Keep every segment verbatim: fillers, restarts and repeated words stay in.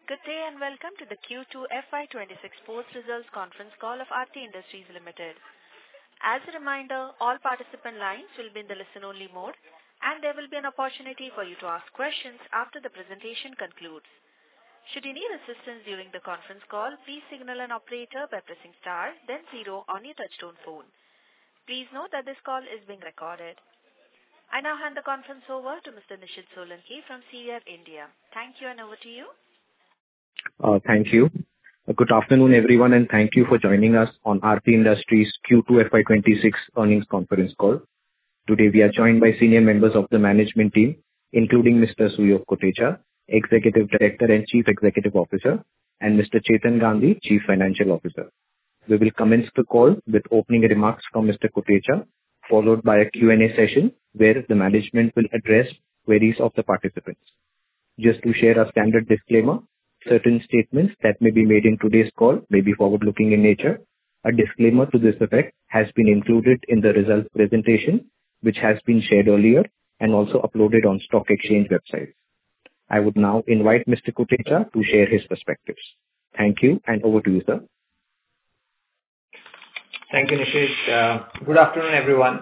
Good day and welcome to the Q two F Y twenty-six post-results conference call of Aarti Industries Limited. As a reminder, all participant lines will be in the listen-only mode, and there will be an opportunity for you to ask questions after the presentation concludes. Should you need assistance during the conference call, please signal an operator by pressing star, then zero on your touchtone phone. Please note that this call is being recorded. I now hand the conference over to Mister Nishid Solanki from C E R India. Thank you, and over to you. Uh, Thank you. Uh, Good afternoon, everyone, and thank you for joining us on Aarti Industries Q two F Y twenty-six earnings conference call. Today, we are joined by senior members of the management team, including Mister Suyog Kotecha, Executive Director and Chief Executive Officer, and Mister Chetan Gandhi, Chief Financial Officer. We will commence the call with opening remarks from Mister Kotecha, followed by a Q and A session where the management will address queries of the participants. Just to share a standard disclaimer, certain statements that may be made in today's call may be forward-looking in nature. A disclaimer to this effect has been included in the results presentation, which has been shared earlier and also uploaded on stock exchange websites. I would now invite Mister Kotecha to share his perspectives. Thank you, and over to you, sir. Thank you, Nishid. Uh, Good afternoon, everyone.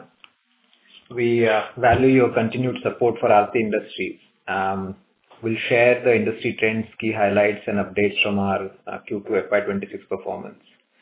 We uh, value your continued support for Aarti Industries. Um, We'll share the industry trends, key highlights, and updates from our uh, Q two F Y twenty-six performance.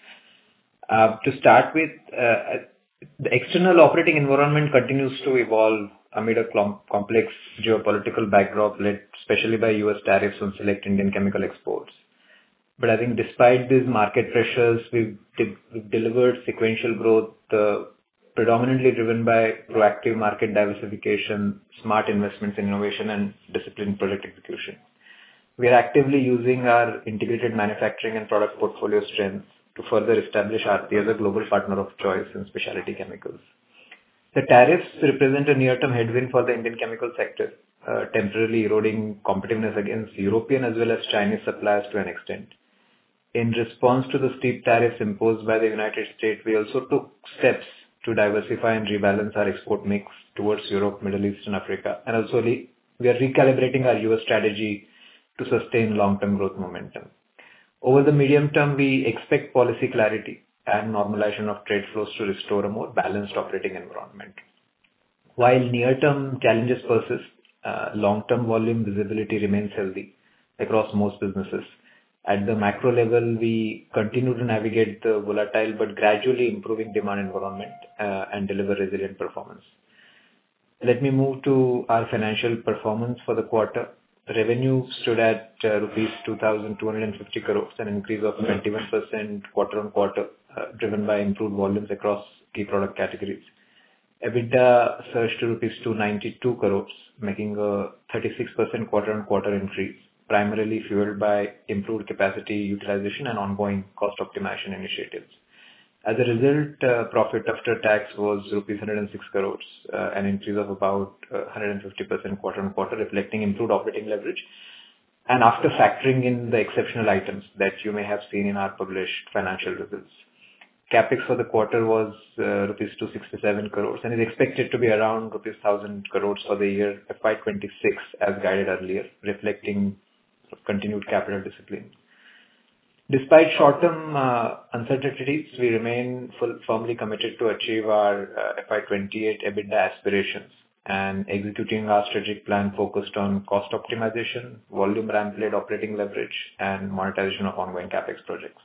Uh, To start with, uh, the external operating environment continues to evolve amid a com- complex geopolitical backdrop led especially by U S tariffs on select Indian chemical exports. But I think despite these market pressures, we've, de- we've delivered sequential growth, uh, predominantly driven by proactive market diversification, smart investments in innovation, and disciplined project execution. We are actively using our integrated manufacturing and product portfolio strengths to further establish Aarti as a global partner of choice in specialty chemicals. The tariffs represent a near-term headwind for the Indian chemical sector, uh, temporarily eroding competitiveness against European as well as Chinese suppliers to an extent. In response to the steep tariffs imposed by the United States, we also took steps to diversify and rebalance our export mix towards Europe, Middle East, and Africa. And also, we are recalibrating our U S strategy to sustain long-term growth momentum. Over the medium term, we expect policy clarity and normalization of trade flows to restore a more balanced operating environment. While near-term challenges persist, uh, long-term volume visibility remains healthy across most businesses. At the macro level, we continue to navigate the volatile but gradually improving demand environment uh, and deliver resilient performance. Let me move to our financial performance for the quarter. Revenue stood at uh, rupees two thousand two hundred fifty crores, an increase of twenty-one percent quarter on quarter, uh, driven by improved volumes across key product categories. EBITDA surged to rupees two hundred ninety-two crores, making a thirty-six percent quarter on quarter increase, primarily fueled by improved capacity utilization and ongoing cost optimization initiatives. As a result, uh, profit after tax was rupees one hundred six crores, uh, an increase of about uh, one hundred fifty percent quarter on quarter, reflecting improved operating leverage. And after factoring in the exceptional items that you may have seen in our published financial results. Capex for the quarter was uh, rupees two hundred sixty-seven crores and is expected to be around rupees one thousand crores for the year F Y twenty-six as guided earlier, reflecting continued capital discipline. Despite short-term uh, uncertainties, we remain full, firmly committed to achieve our uh, F Y twenty-eight EBITDA aspirations and executing our strategic plan focused on cost optimization, volume ramp-led operating leverage, and monetization of ongoing Capex projects.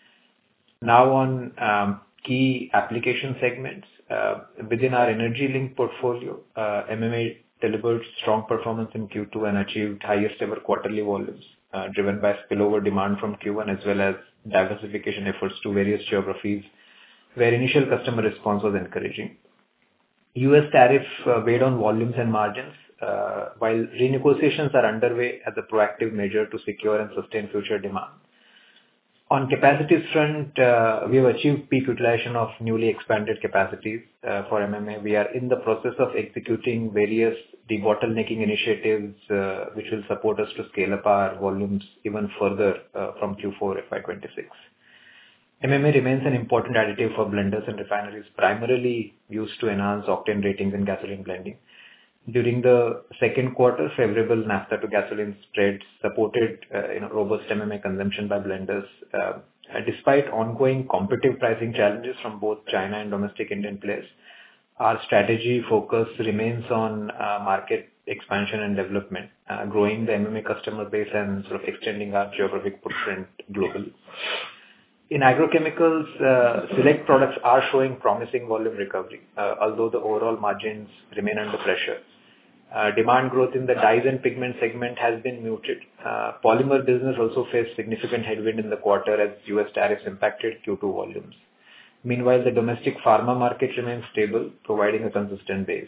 Now on um, key application segments. Uh, within our energy-linked portfolio, uh, M M A delivered strong performance in Q two and achieved highest ever quarterly volumes, uh, driven by spillover demand from Q one as well as diversification efforts to various geographies where initial customer response was encouraging. U S tariff uh, weighed on volumes and margins, uh, while renegotiations are underway as a proactive measure to secure and sustain future demand. On capacities front, uh, we have achieved peak utilization of newly expanded capacities uh, for M M A. We are in the process of executing various debottlenecking initiatives uh, which will support us to scale up our volumes even further uh, from Q four F Y twenty-six. M M A remains an important additive for blenders and refineries, primarily used to enhance octane ratings in gasoline blending. During the second quarter, favorable naphtha to gasoline spreads supported uh, you know, robust M M A consumption by blenders. Uh, despite ongoing competitive pricing challenges from both China and domestic Indian players, our strategy focus remains on uh, market expansion and development, uh, growing the M M A customer base and sort of extending our geographic footprint globally. In agrochemicals, uh, select products are showing promising volume recovery, uh, although the overall margins remain under pressure. Uh, demand growth in the dyes and pigment segment has been muted. Uh, polymer business also faced significant headwind in the quarter as U S tariffs impacted Q two volumes. Meanwhile, the domestic pharma market remains stable, providing a consistent base.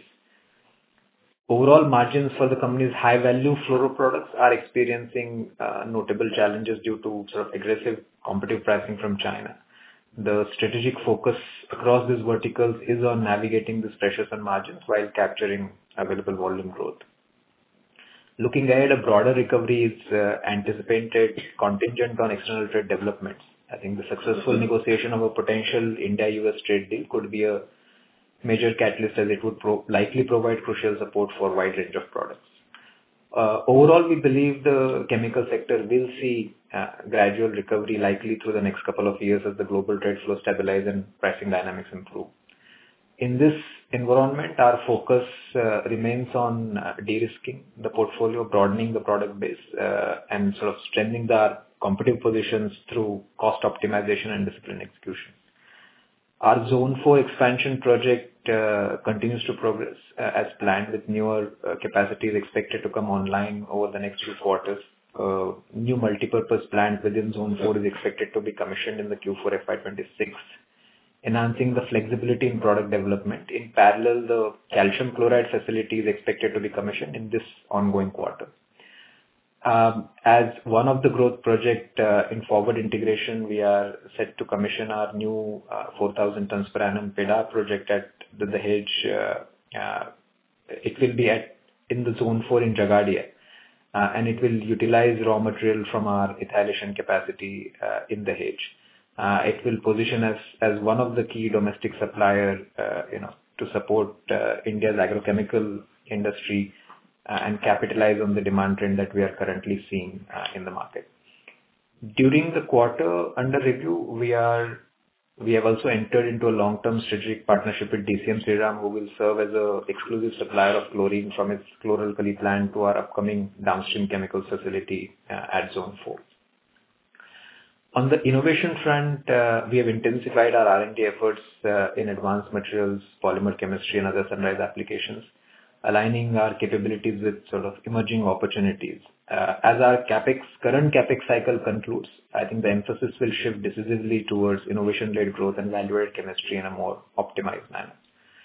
Overall margins for the company's high-value fluoro products are experiencing uh, notable challenges due to sort of aggressive competitive pricing from China. The strategic focus across these verticals is on navigating these pressures on margins while capturing available volume growth. Looking ahead, a broader recovery is uh, anticipated contingent on external trade developments. I think the successful negotiation of a potential India-U S trade deal could be a major catalyst as it would pro- likely provide crucial support for a wide range of products. Uh, overall, we believe the chemical sector will see uh, gradual recovery likely through the next couple of years as the global trade flow stabilize and pricing dynamics improve. In this environment, our focus uh, remains on uh, de-risking the portfolio, broadening the product base, uh, and sort of strengthening the competitive positions through cost optimization and disciplined execution. Our Zone four expansion project uh, continues to progress uh, as planned, with newer uh, capacities expected to come online over the next few quarters. Uh, new multipurpose plant within Zone four is expected to be commissioned in the Q four F Y twenty-six, enhancing the flexibility in product development. In parallel, the calcium chloride facility is expected to be commissioned in this ongoing quarter. Um, as one of the growth project uh, in forward integration, we are set to commission our new uh, four thousand tons per annum P E D A project at the Dahej. Uh, uh, it will be at in the Zone four in Jagadia, uh, and it will utilize raw material from our ethylation capacity uh, in Dahej. Uh, it will position us as one of the key domestic supplier, uh, you know, to support uh, India's agrochemical industry Uh, and capitalize on the demand trend that we are currently seeing uh, in the market. During the quarter under review, we are we have also entered into a long-term strategic partnership with D C M Shriram, who will serve as a exclusive supplier of chlorine from its chloralkali plant to our upcoming downstream chemicals facility uh, at Zone four. On the innovation front, uh, we have intensified our R and D efforts uh, in advanced materials, polymer chemistry, and other sunrise applications, aligning our capabilities with sort of emerging opportunities. Uh, as our capex, current capex cycle concludes, I think the emphasis will shift decisively towards innovation-led growth and value-added chemistry in a more optimized manner.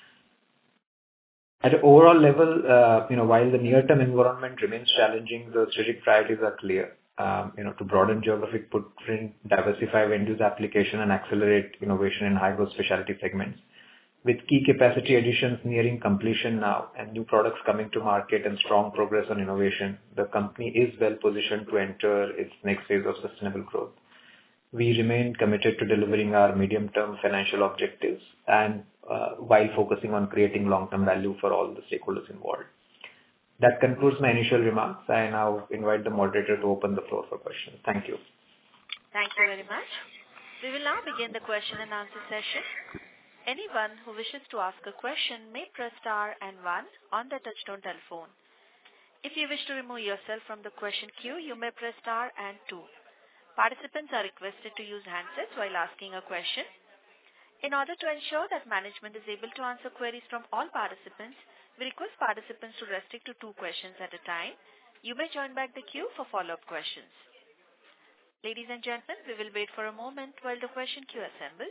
At an overall level, uh, you know, while the near-term environment remains challenging, the strategic priorities are clear. Um, you know, to broaden geographic footprint, diversify end-use application, and accelerate innovation in high-growth specialty segments. With key capacity additions nearing completion now and new products coming to market and strong progress on innovation, the company is well positioned to enter its next phase of sustainable growth. We remain committed to delivering our medium-term financial objectives and uh, while focusing on creating long-term value for all the stakeholders involved. That concludes my initial remarks. I now invite the moderator to open the floor for questions. Thank you. Thank you very much. We will now begin the question and answer session. Anyone who wishes to ask a question may press star and one on their touchtone telephone. If you wish to remove yourself from the question queue, you may press star and two. Participants are requested to use handsets while asking a question. In order to ensure that management is able to answer queries from all participants, we request participants to restrict to two questions at a time. You may join back the queue for follow-up questions. Ladies and gentlemen, we will wait for a moment while the question queue assembles.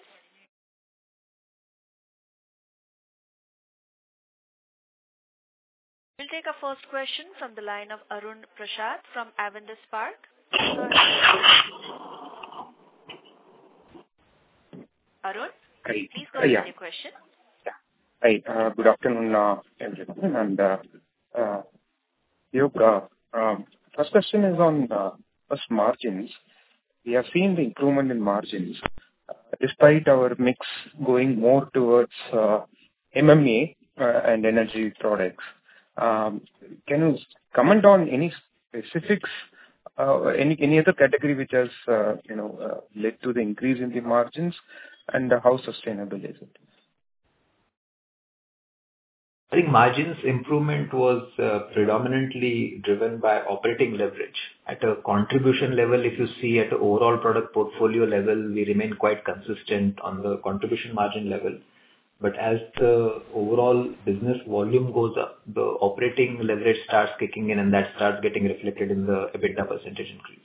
We'll take our first question from the line of Arun Prasad from Avendus Spark. Arun, Hi. please go Uh, ahead yeah. with your question. Yeah. Hi. Uh, good afternoon, uh, everyone. And uh, uh, Yog, uh, um, first question is on uh, first margins. We have seen the improvement in margins uh, despite our mix going more towards uh, M M A uh, and energy products. Um, Can you comment on any specifics, uh, any any other category which has, uh, you know, uh, led to the increase in the margins, and uh, how sustainable is it? I think margins improvement was uh, predominantly driven by operating leverage. At a contribution level, if you see at the overall product portfolio level, we remain quite consistent on the contribution margin level. But as the overall business volume goes up, the operating leverage starts kicking in, and that starts getting reflected in the EBITDA percentage increase.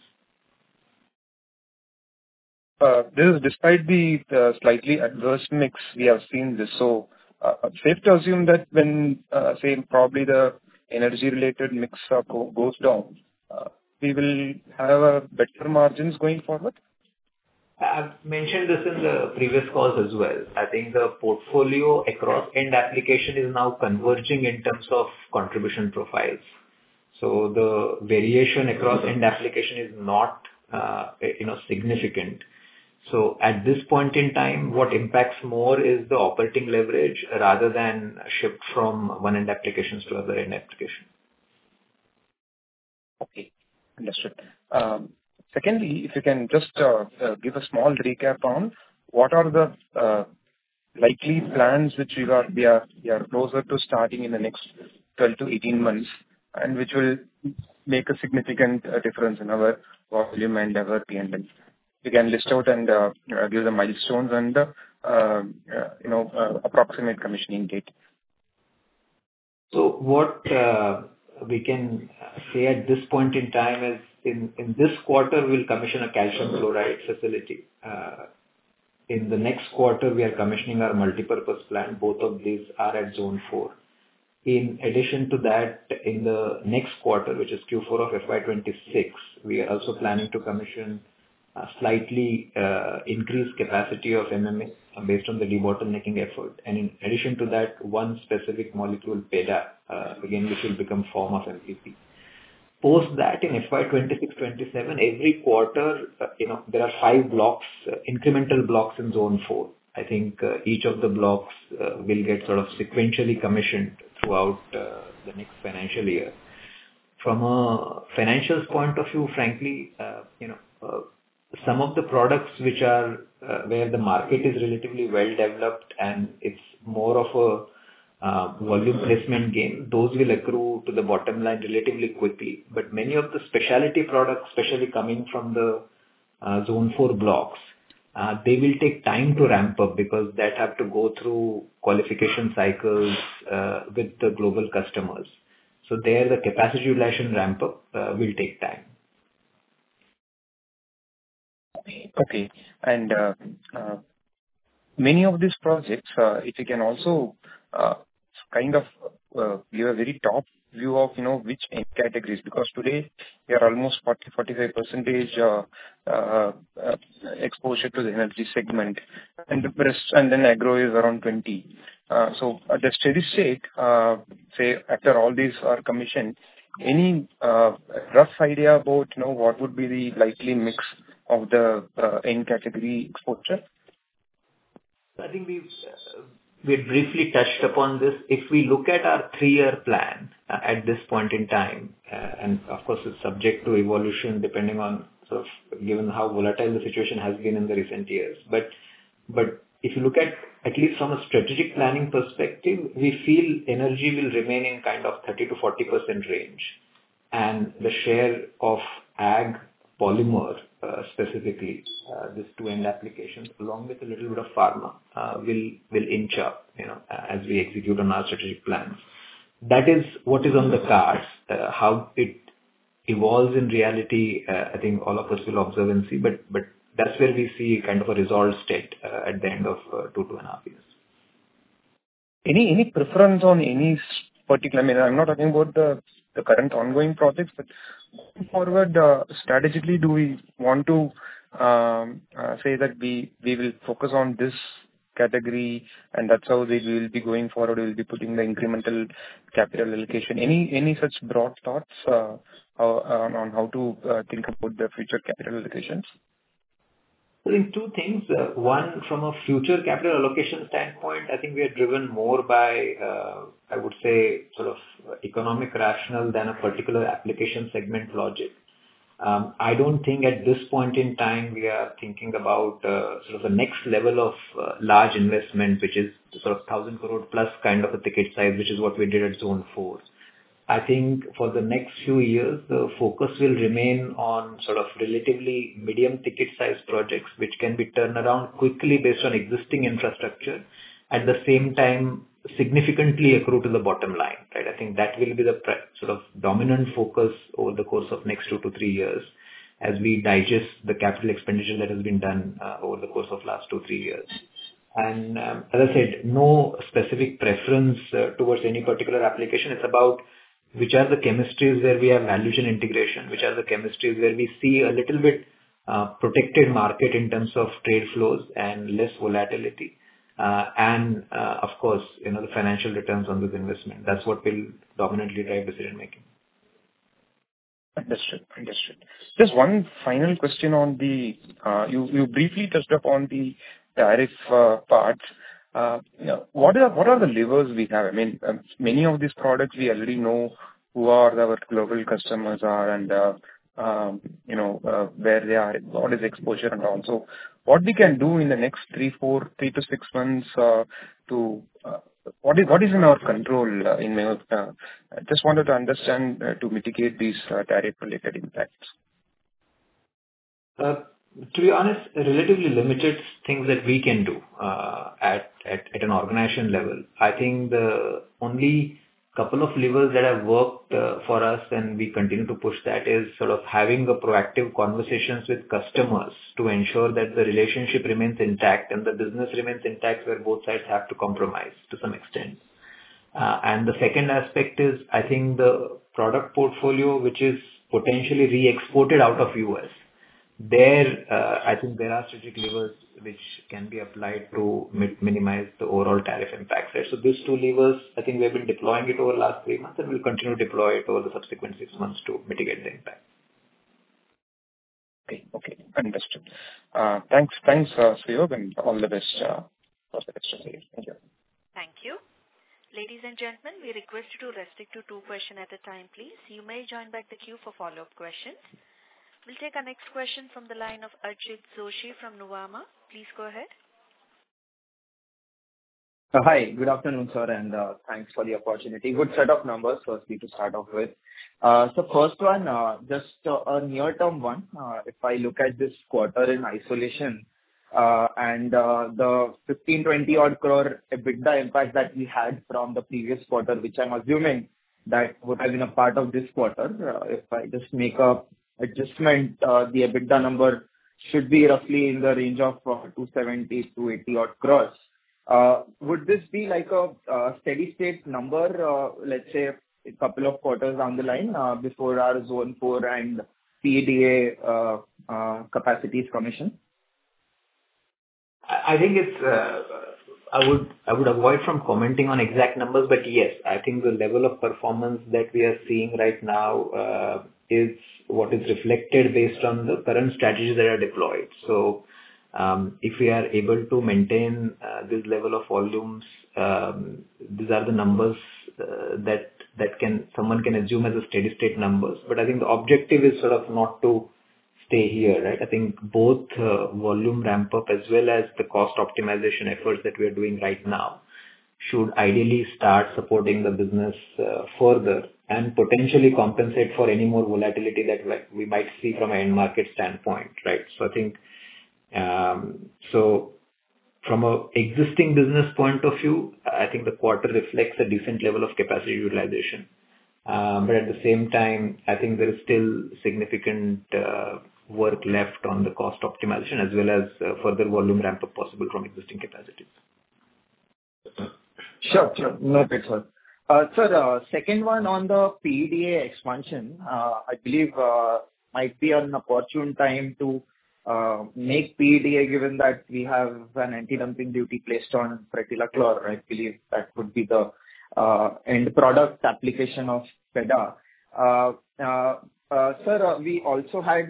Uh, This is despite the uh, slightly adverse mix we have seen this. So, uh, safe to assume that when, uh, say, probably the energy-related mix uh, go- goes down, uh, we will have a better margins going forward? I've mentioned this in the previous calls as well. I think the portfolio across end application is now converging in terms of contribution profiles. So the variation across end application is not, uh, you know, significant. So at this point in time, what impacts more is the operating leverage rather than a shift from one end applications to other end application. Okay, understood. Um, Secondly, if you can just uh, uh, give a small recap on what are the uh, likely plans which we are we are we are closer to starting in the next twelve to eighteen months, and which will make a significant uh, difference in our volume and our P and L. You can list out and uh, uh, give the milestones and the uh, uh, you know uh, approximate commissioning date. So what uh, we can say at this point in time is in, in this quarter, we'll commission a calcium chloride facility. Uh, in the next quarter, we are commissioning our multipurpose plant. Both of these are at zone four. In addition to that, in the next quarter, which is Q four of F Y twenty-six, we are also planning to commission a slightly uh, increased capacity of M M A based on the debottlenecking effort. And in addition to that, one specific molecule, P E D A, uh, again, which will become form of M P P. Post that, in F Y twenty-six twenty-seven, every quarter, uh, you know, there are five blocks, uh, incremental blocks in zone four. I think uh, each of the blocks uh, will get sort of sequentially commissioned throughout uh, the next financial year. From a financials point of view, frankly, uh, you know, uh, some of the products which are uh, where the market is relatively well developed and it's more of a uh, volume placement game, those will accrue to the bottom line relatively quickly. But many of the specialty products, especially coming from the uh, zone four blocks, uh, they will take time to ramp up because that have to go through qualification cycles uh, with the global customers. So there, the capacity utilization ramp up uh, will take time. Okay. And uh, uh, many of these projects, uh, if you can also uh, kind of uh, give a very top view of, you know, which end categories, because today we are almost forty to forty-five percent uh, uh, uh, exposure to the energy segment, and the rest, and then agro is around twenty. Uh, so at the steady state, uh, say after all these are commissioned, any uh, rough idea about, you know, what would be the likely mix of the uh, end category exposure? I think we've uh, we had briefly touched upon this. If we look at our three-year plan uh, at this point in time, uh, and of course it's subject to evolution depending on sort of given how volatile the situation has been in the recent years. But but if you look at at least from a strategic planning perspective, we feel energy will remain in kind of thirty to forty percent range, and the share of ag polymer uh, specifically, uh, these two end applications, along with a little bit of pharma, uh, will will inch up, you know, as we execute on our strategic plans. That is what is on the cards. Uh, how it evolves in reality, uh, I think all of us will observe and see. But but that's where we see kind of a resolved state uh, at the end of uh, two two and a half years. Any any preference on any particular? I mean, I'm not talking about the the current ongoing projects, but going forward, uh, strategically, do we want to um, uh, say that we we will focus on this category, and that's how we will be going forward? We will be putting the incremental capital allocation. Any any such broad thoughts uh, how- on on how to uh, think about the future capital allocations? I think two things. Uh, One, from a future capital allocation standpoint, I think we are driven more by, uh, I would say, sort of economic rationale than a particular application segment logic. Um, I don't think at this point in time we are thinking about uh, sort of the next level of uh, large investment, which is sort of one thousand crore plus kind of a ticket size, which is what we did at Zone four. I think for the next few years, the focus will remain on sort of relatively medium ticket size projects, which can be turned around quickly based on existing infrastructure, at the same time significantly accrue to the bottom line, right? I think that will be the pre- sort of dominant focus over the course of next two to three years as we digest the capital expenditure that has been done uh, over the course of last two, three years. And um, as I said, no specific preference uh, towards any particular application. It's about which are the chemistries where we have value chain integration, which are the chemistries where we see a little bit uh, protected market in terms of trade flows and less volatility. Uh, and uh, of course, you know, the financial returns on this investment. That's what will dominantly drive decision making. Understood. Understood. Just one final question on the, uh, you you briefly touched upon the tariff uh, part. Uh, you know, What are what are the levers we have? I mean, um, many of these products we already know who are our global customers are and, uh, um, you know, uh, where they are, what is exposure and all. So what we can do in the next three, four, three to six months uh, to uh, what is what is in our control uh, in my, uh, I just wanted to understand uh, to mitigate these uh, tariff-related impacts. Uh, To be honest, relatively limited things that we can do uh, at, at at an organization level. I think the only couple of levers that have worked uh, for us, and we continue to push that, is sort of having a proactive conversations with customers to ensure that the relationship remains intact and the business remains intact, where both sides have to compromise to some extent. Uh, and the second aspect is, I think, the product portfolio, which is potentially re-exported out of U S. There, uh, I think there are strategic levers which can be applied to mi- minimize the overall tariff impacts, right? So these two levers, I think we have been deploying it over the last three months, and we'll continue to deploy it over the subsequent six months to mitigate the impact. Okay. Okay. Understood. Uh, Thanks, thanks, uh, Suyog, and all the best uh, for the rest of the year. Thank you. Thank you. Ladies and gentlemen, we request you to restrict to two questions at a time, please. You may join back the queue for follow-up questions. We'll take our next question from the line of Archit Joshi from Nuvama. Please go ahead. Uh, Hi, good afternoon, sir, and uh, thanks for the opportunity. Good set of numbers, firstly, to start off with. Uh, So first one, uh, just uh, a near-term one. Uh, If I look at this quarter in isolation, uh, and uh, the fifteen twenty odd crore EBITDA impact that we had from the previous quarter, which I'm assuming that would have been a part of this quarter. Uh, If I just make a adjustment, uh, the EBITDA number should be roughly in the range of uh, two seventy to eighty odd crores. Uh, Would this be like a uh, steady state number, uh, let's say a couple of quarters down the line, uh, before our Zone four and P E D A uh, uh, capacities commission? I I think it's, uh, I would I would avoid from commenting on exact numbers, but yes, I think the level of performance that we are seeing right now uh, is what is reflected based on the current strategies that are deployed. So, um, if we are able to maintain uh, this level of volumes, um, these are the numbers uh, that that can someone can assume as a steady state numbers. But I think the objective is sort of not to stay here, right? I think both uh, volume ramp up as well as the cost optimization efforts that we are doing right now should ideally start supporting the business uh, further and potentially compensate for any more volatility that like we might see from an end market standpoint, right? So I think, um, so from a existing business point of view, I think the quarter reflects a decent level of capacity utilization. Um, But at the same time, I think there is still significant uh, work left on the cost optimization as well as uh, further volume ramp up possible from existing capacities. Sure, sure. Noted, sir. Uh, Sir, uh, second one on the P E D A expansion, uh, I believe uh, might be an opportune time to uh, make P E D A, given that we have an anti-dumping duty placed on Pretilachlor. I believe that would be the uh, end product application of P E D A. Uh, uh, uh, Sir, uh, we also had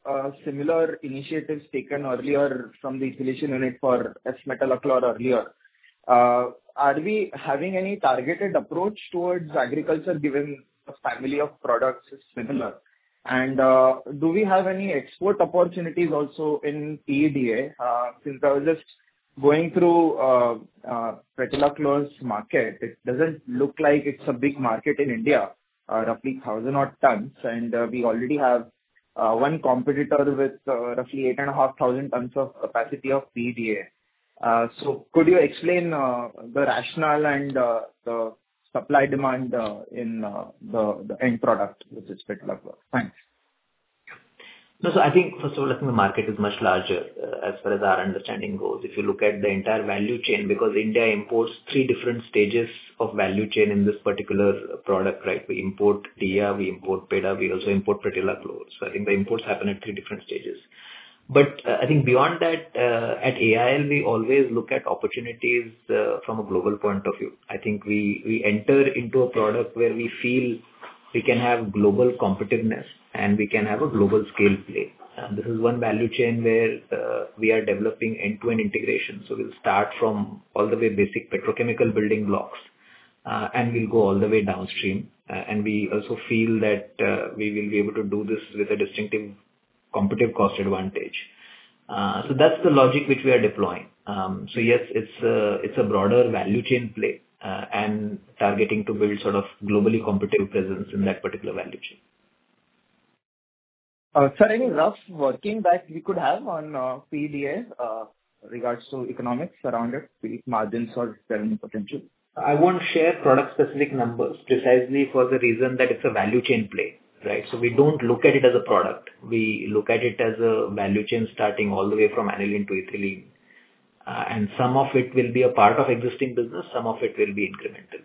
uh, similar initiatives taken earlier from the ethylation unit for S-metolachlor earlier. Uh, Are we having any targeted approach towards agriculture given the family of products is similar? And uh, do we have any export opportunities also in P E D A? Uh, Since I was just going through uh, uh, petolachlor's market, it doesn't look like it's a big market in India, uh, roughly one thousand odd tons, and uh, we already have uh, one competitor with uh, roughly eight thousand five hundred tons of capacity of P E D A. Uh, So could you explain uh, the rationale and uh, the supply demand uh, in uh, the the end product, which is petolachlor? Thanks. No, so I think, first of all, I think the market is much larger uh, as far as our understanding goes. If you look at the entire value chain, because India imports three different stages of value chain in this particular product, right? We import D I A, we import P E D A, we also import petolachlor. So I think the imports happen at three different stages. But uh, I think beyond that, uh, at A I L, we always look at opportunities uh, from a global point of view. I think we, we enter into a product where we feel we can have global competitiveness and we can have a global scale play. And this is one value chain where uh, we are developing end-to-end integration. So we'll start from all the way basic petrochemical building blocks uh, and we'll go all the way downstream. Uh, and we also feel that uh, we will be able to do this with a distinctive competitive cost advantage. Uh, so that's the logic which we are deploying. Um, so yes, it's a, it's a broader value chain play uh, and targeting to build sort of globally competitive presence in that particular value chain. Uh, Sir, any rough working that we could have on uh, P E D A uh, regards to economics around it, be it margins or revenue potential? I won't share product-specific numbers precisely for the reason that it's a value chain play, right? So we don't look at it as a product. We look at it as a value chain starting all the way from aniline to ethylene. Uh, and some of it will be a part of existing business, some of it will be incremental.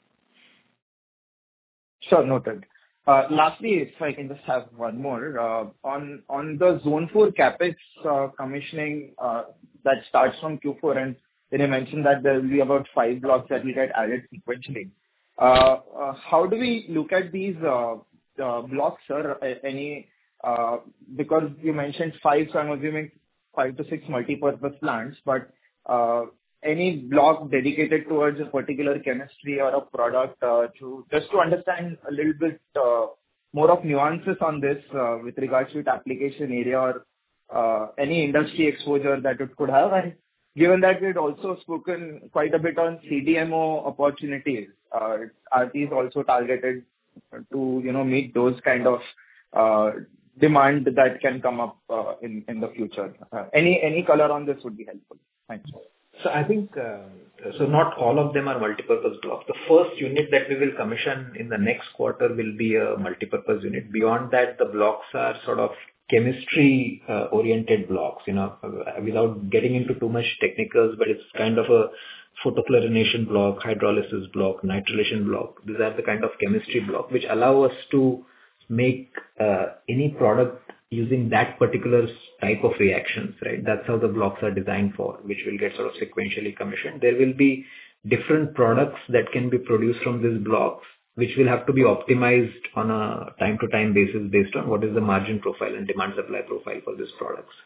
Sure, noted. Uh, Lastly, if I can just have one more. uh, On on the Zone four CapEx uh, commissioning uh, that starts from Q four, and then you mentioned that there will be about five blocks that will get added sequentially. Uh, uh, How do we look at these uh, uh, blocks, sir? A- Any uh, because you mentioned five, so I'm assuming five to six multi-purpose plants, but uh, any block dedicated towards a particular chemistry or a product, uh, to just to understand a little bit uh, more of nuances on this uh, with regards to its application area or uh, any industry exposure that it could have. And given that we'd also spoken quite a bit on C D M O opportunities, uh, are these also targeted to, you know, meet those kind of uh, demand that can come up uh, in in the future? Uh, Any any color on this would be helpful. Thanks. So I think, uh, so not all of them are multipurpose blocks. The first unit that we will commission in the next quarter will be a multipurpose unit. Beyond that, the blocks are sort of chemistry uh, oriented blocks, you know, uh, without getting into too much technicals, but it's kind of a photochlorination block, hydrolysis block, nitrilation block. These are the kind of chemistry block which allow us to make uh, any product using that particular type of reactions, right? That's how the blocks are designed for, which will get sort of sequentially commissioned. There will be different products that can be produced from these blocks, which will have to be optimized on a time-to-time basis based on what is the margin profile and demand supply profile for these products.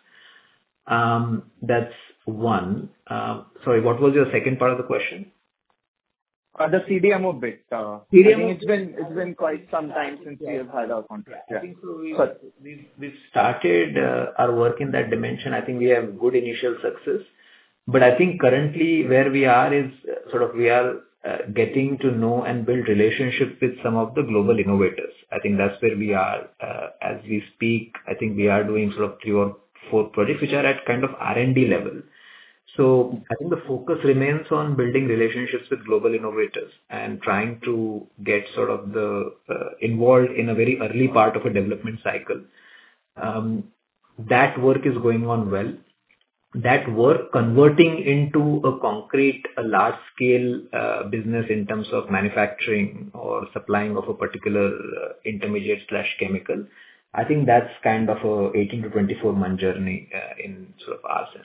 Um, that's one. Uh, sorry, what was your second part of the question? Uh, The C D M O bit. uh, C D M O I think it's been it's been quite some time since we have had our contract. I Yeah. think so. We've, Sorry. we've, we've started uh, our work in that dimension. I think we have good initial success. But I think currently where we are is uh, sort of we are uh, getting to know and build relationship with some of the global innovators. I think that's where we are uh, as we speak. I think we are doing sort of three or four projects which are at kind of R and D level. So I think the focus remains on building relationships with global innovators and trying to get sort of the uh, involved in a very early part of a development cycle. Um, that work is going on well. That work converting into a concrete, a large scale uh, business in terms of manufacturing or supplying of a particular uh, intermediate slash chemical, I think that's kind of a eighteen to twenty-four month journey uh, in sort of our sense.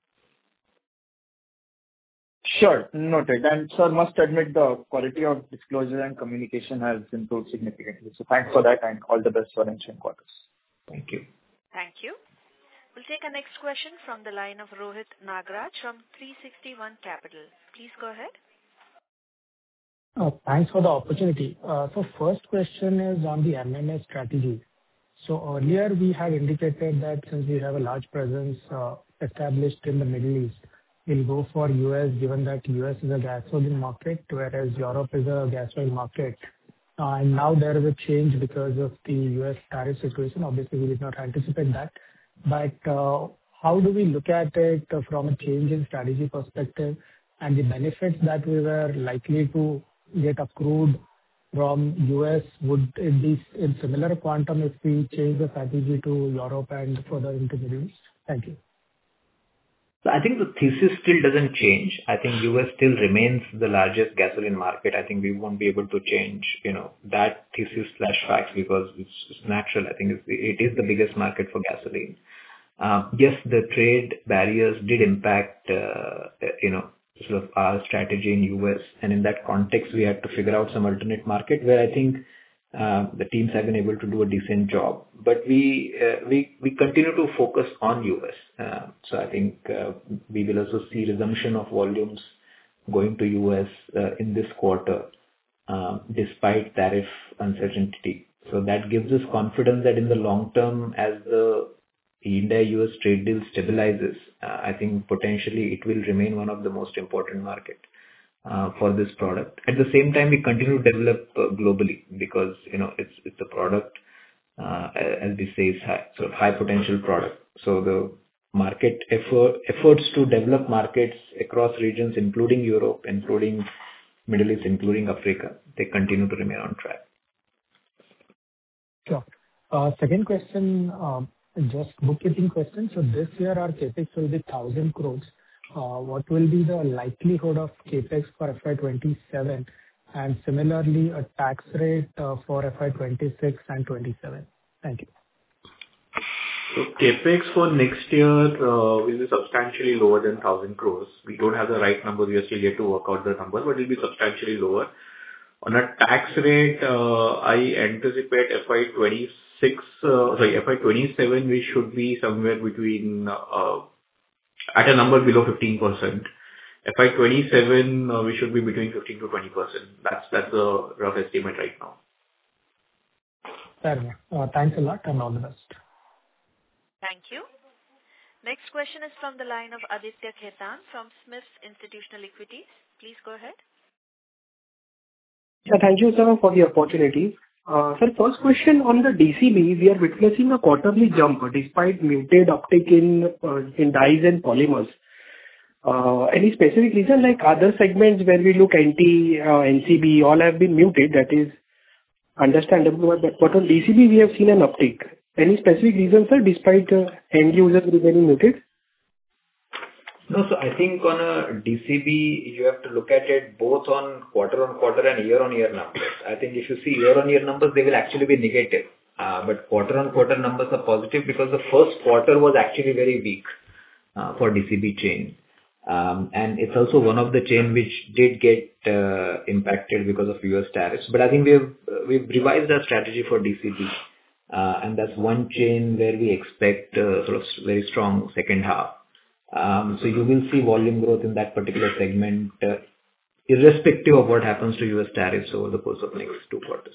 Sure. Noted. And sir, must admit the quality of disclosure and communication has improved significantly. So thanks for that and all the best for ensuing quarters. Thank you. Thank you. We'll take our next question from the line of Rohit Nagraj from three sixty-one Capital. Please go ahead. Uh, Thanks for the opportunity. Uh, So first question is on the M and A strategy. So earlier we had indicated that since we have a large presence uh, established in the Middle East, we'll go for U S, given that U S is a gasoline market, whereas Europe is a gas oil market. Uh, And now there is a change because of the U S tariff situation. Obviously, we did not anticipate that. But uh, how do we look at it uh, from a change in strategy perspective and the benefits that we were likely to get accrued from U S? Would it be in similar quantum if we change the strategy to Europe and further into Middle East? Thank you. So I think the thesis still doesn't change. I think U S still remains the largest gasoline market. I think we won't be able to change, you know, that thesis slash facts because it's, it's natural. I think it's, it is the biggest market for gasoline. Uh, yes, the trade barriers did impact, uh, you know, sort of our strategy in U S. And in that context, we had to figure out some alternate market where I think uh, the teams have been able to do a decent job. But we uh, we we continue to focus on U S. Uh, so I think uh, we will also see resumption of volumes going to U S uh, in this quarter, uh, despite tariff uncertainty. So that gives us confidence that in the long term, as the India-U S trade deal stabilizes, uh, I think potentially it will remain one of the most important market uh, for this product. At the same time, we continue to develop uh, globally because, you know, it's it's a product, uh, as we say, is high, sort of high potential product. So the market effort, efforts to develop markets across regions, including Europe, including Middle East, including Africa, they continue to remain on track. Sure. Uh, Second question, um, just bookkeeping question. So this year our CapEx will be one thousand crores. Uh, What will be the likelihood of CapEx for F Y twenty-seven? And similarly, a tax rate uh, for F Y twenty-six and twenty-seven? Thank you. So CapEx for next year uh, will be substantially lower than one thousand crores. We don't have the right numbers. We are still yet to work out the numbers, but it will be substantially lower. On a tax rate, uh, I anticipate F Y twenty-six, uh, sorry, F Y twenty-seven, we should be somewhere between, uh, at a number below fifteen percent. F Y twenty-seven, uh, we should be between fifteen to twenty percent. That's, that's a rough estimate right now. Fair enough. Uh, Thanks a lot and all the best. Thank you. Next question is from the line of Aditya Khetan from Smith's Institutional Equities. Please go ahead. Yeah, thank you, sir, for the opportunity. Uh, Sir, first question on the D C B, we are witnessing a quarterly jump despite muted uptake in uh, in dyes and polymers. Uh, Any specific reason, like other segments where we look N T, uh, N C B, all have been muted, that is understandable, but but on D C B we have seen an uptake. Any specific reason, sir, despite uh, end users remaining muted? No, so I think on a D C B, you have to look at it both on quarter-on-quarter and year-on-year numbers. I think if you see year-on-year numbers, they will actually be negative. Uh, but quarter-on-quarter numbers are positive because the first quarter was actually very weak uh, for D C B chain. Um, and it's also one of the chain which did get uh, impacted because of U S tariffs. But I think we've we've revised our strategy for D C B. Uh, and that's one chain where we expect uh, sort of very strong second half. Um, so you will see volume growth in that particular segment, uh, irrespective of what happens to U S tariffs over the course of the next two quarters.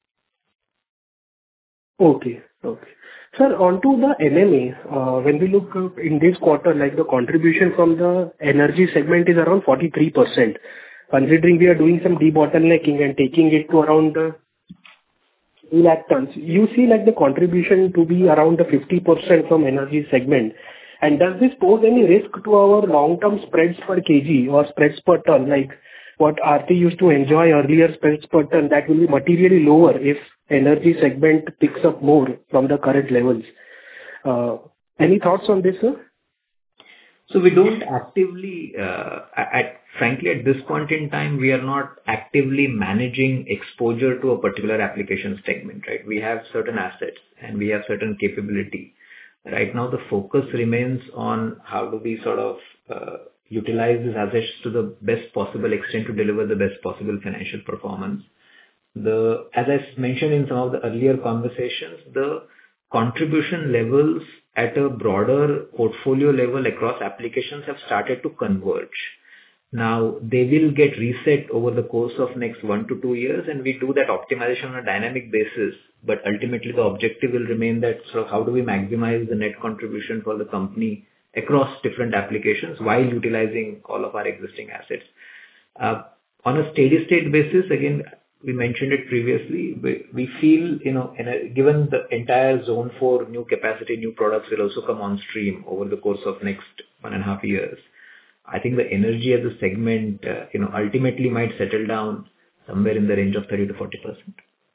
Okay. Okay. Sir, onto the M M A, uh, when we look uh, in this quarter, like the contribution from the energy segment is around forty-three percent. Considering we are doing some debottlenecking and taking it to around uh, three lakh tons, you see like the contribution to be around the fifty percent from energy segment. And does this pose any risk to our long-term spreads per kg or spreads per ton, like what Aarti used to enjoy earlier, spreads per ton, that will be materially lower if energy segment picks up more from the current levels? Uh, any thoughts on this, sir? So we don't actively, uh, at, frankly, at this point in time, we are not actively managing exposure to a particular application segment, right? We have certain assets and we have certain capability. Right now, the focus remains on how do we sort of uh, utilize these assets to the best possible extent to deliver the best possible financial performance. The, as I mentioned in some of the earlier conversations, the contribution levels at a broader portfolio level across applications have started to converge. Now, they will get reset over the course of next one to two years, and we do that optimization on a dynamic basis. But ultimately, the objective will remain that sort of how do we maximize the net contribution for the company across different applications while utilizing all of our existing assets. Uh, on a steady state basis, again, we mentioned it previously, we, we feel, you know, in a, given the entire zone for new capacity, new products will also come on stream over the course of next one and a half years. I think the energy as a segment, uh, you know, ultimately might settle down somewhere in the range of thirty to forty percent.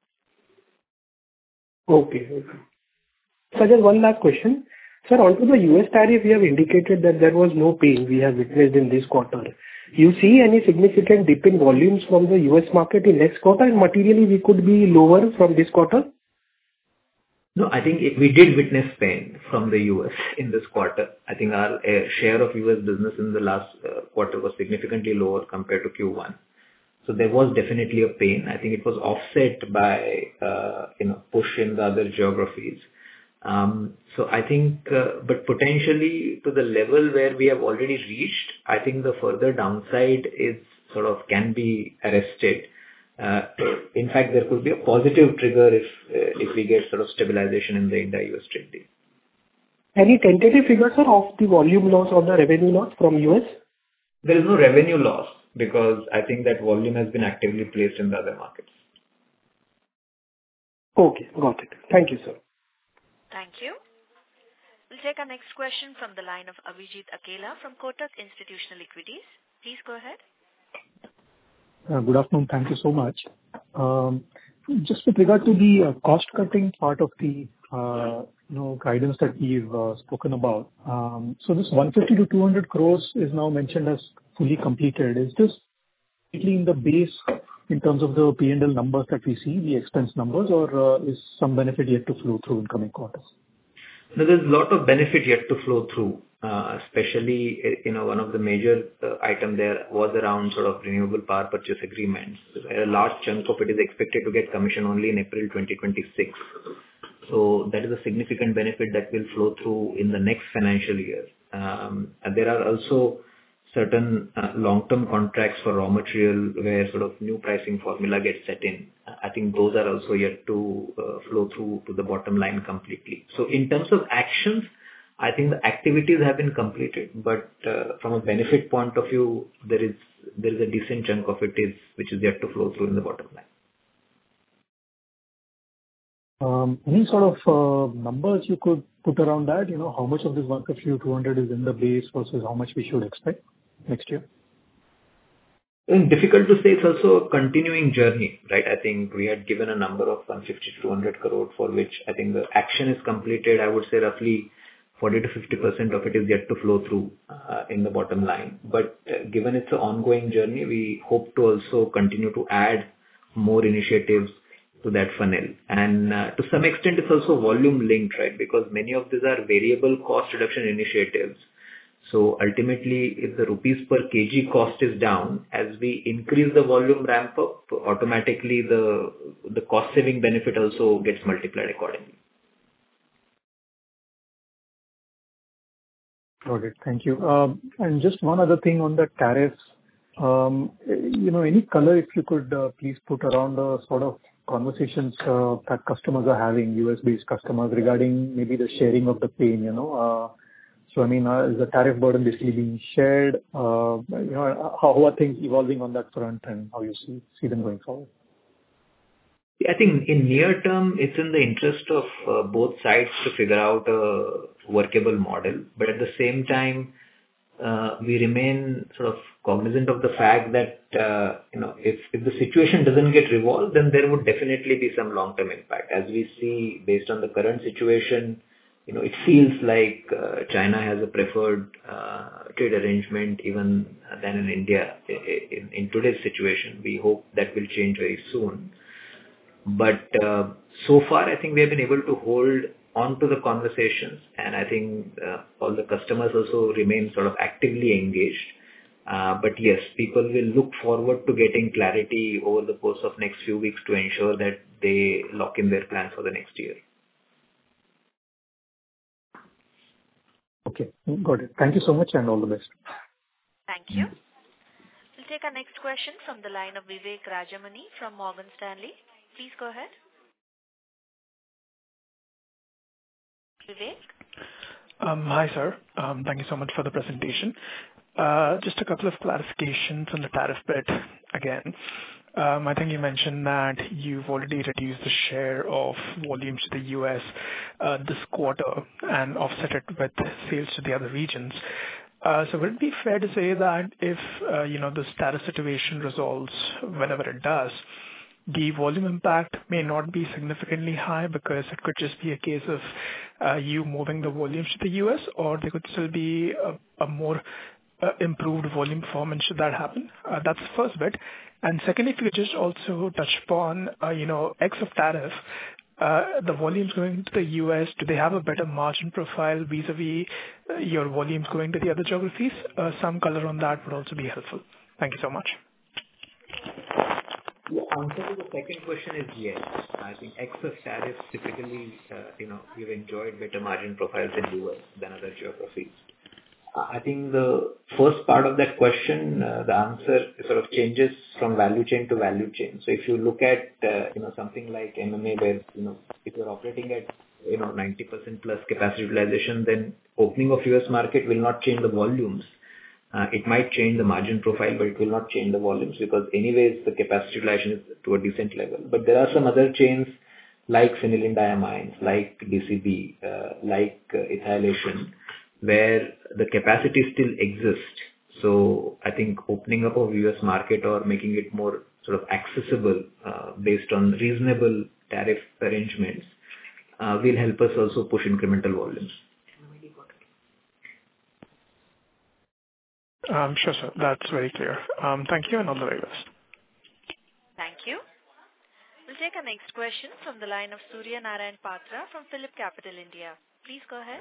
Okay. Okay. So just one last question. Sir, onto the U S tariff, we have indicated that there was no pain we have witnessed in this quarter. You see any significant dip in volumes from the U S market in next quarter, and materially we could be lower from this quarter? No, I think it, we did witness pain from the U S in this quarter. I think our uh, share of U S business in the last uh, quarter was significantly lower compared to Q one. So there was definitely a pain. I think it was offset by, uh, you know, push in the other geographies. Um, so I think, uh, but potentially to the level where we have already reached, I think the further downside is sort of can be arrested. Uh, in fact, there could be a positive trigger if uh, if we get sort of stabilization in the India-U S trade deal. Any tentative figures, sir, of the volume loss or the revenue loss from U S? There is no revenue loss because I think that volume has been actively placed in the other markets. Okay, got it. Thank you, sir. Thank you. We'll take our next question from the line of Abhijit Akela from Kotak Institutional Equities. Please go ahead. Uh, Good afternoon. Thank you so much. Um, Just with regard to the uh, cost-cutting part of the uh, you know guidance that we've uh, spoken about. Um, So this one fifty to two hundred crores is now mentioned as fully completed. Is this completely in the base in terms of the P and L numbers that we see, the expense numbers, or uh, is some benefit yet to flow through in coming quarters? Now, there's a lot of benefit yet to flow through, uh, especially, you know, one of the major uh, item there was around sort of renewable power purchase agreements. A large chunk of it is expected to get commissioned only in April twenty twenty-six. So that is a significant benefit that will flow through in the next financial year. Um, and there are also certain uh, long-term contracts for raw material where sort of new pricing formula gets set in. I think those are also yet to uh, flow through to the bottom line completely. So in terms of actions, I think the activities have been completed, but uh, from a benefit point of view, there is there is a decent chunk of it is which is yet to flow through in the bottom line. Um, Any sort of uh, numbers you could put around that? You know, how much of this one fifty to two hundred is in the base versus how much we should expect next year? It's difficult to say. It's also a continuing journey, right? I think we had given a number of one fifty to two hundred crore for which I think the action is completed. I would say roughly forty to fifty percent of it is yet to flow through uh, in the bottom line. But uh, given it's an ongoing journey, we hope to also continue to add more initiatives to that funnel. And uh, to some extent, it's also volume linked, right? Because many of these are variable cost reduction initiatives. So ultimately, if the rupees per kg cost is down, as we increase the volume ramp up, automatically the the cost saving benefit also gets multiplied accordingly. Got it. Thank you. Um, And just one other thing on the tariffs. Um, You know, any color, if you could uh, please put around the sort of conversations uh, that customers are having, U S-based customers, regarding maybe the sharing of the pain, you know. Uh, So, I mean, uh, is the tariff burden basically being shared? Uh, You know, how how are things evolving on that front, and how you see see them going forward? I think in near term, it's in the interest of uh, both sides to figure out a workable model. But at the same time, uh, we remain sort of cognizant of the fact that, uh, you know, if, if the situation doesn't get resolved, then there would definitely be some long-term impact. As we see, based on the current situation, you know, it feels like uh, China has a preferred uh, trade arrangement even than in India in, in today's situation. We hope that will change very soon. But uh, so far, I think we have been able to hold on to the conversations, and I think uh, all the customers also remain sort of actively engaged. Uh, but yes, people will look forward to getting clarity over the course of next few weeks to ensure that they lock in their plans for the next year. Okay. Got it. Thank you so much and all the best. Thank you. We'll take our next question from the line of Vivek Rajamani from Morgan Stanley. Please go ahead. Vivek? Um, Hi, sir. Um, Thank you so much for the presentation. Uh, Just a couple of clarifications on the tariff bit again. Um, I think you mentioned that you've already reduced the share of volumes to the U S uh, this quarter and offset it with sales to the other regions. Uh, So would it be fair to say that if, uh, you know, this tariff situation resolves whenever it does, the volume impact may not be significantly high because it could just be a case of uh, you moving the volumes to the U S, or there could still be a a more uh, improved volume performance should that happen? Uh, That's the first bit. And second, if you could just also touch upon, uh, you know, X of tariff, uh, the volumes going to the U S, do they have a better margin profile vis-a-vis uh, your volumes going to the other geographies? Uh, Some color on that would also be helpful. Thank you so much. The answer to the second question is yes. I think X of tariffs typically, uh, you know, we've enjoyed better margin profiles in U S than other geographies. Uh, I think the first part of that question, uh, the answer sort of changes from value chain to value chain. So if you look at, uh, you know, something like M M A where, you know, if you're operating at, you know, ninety percent plus capacity utilization, then opening of U S market will not change the volumes. Uh, it might change the margin profile, but it will not change the volumes because anyways the capacity utilization is to a decent level. But there are some other chains like phenylenediamines, like D C B, uh, like uh, ethylation, where the capacity still exists. So I think opening up of U S market or making it more sort of accessible uh, based on reasonable tariff arrangements uh, will help us also push incremental volumes. Um, Sure, sir. That's very clear. Um, Thank you and all the very best. Thank you. We'll take our next question from the line of Surya Narayan Patra from Phillip Capital India. Please go ahead.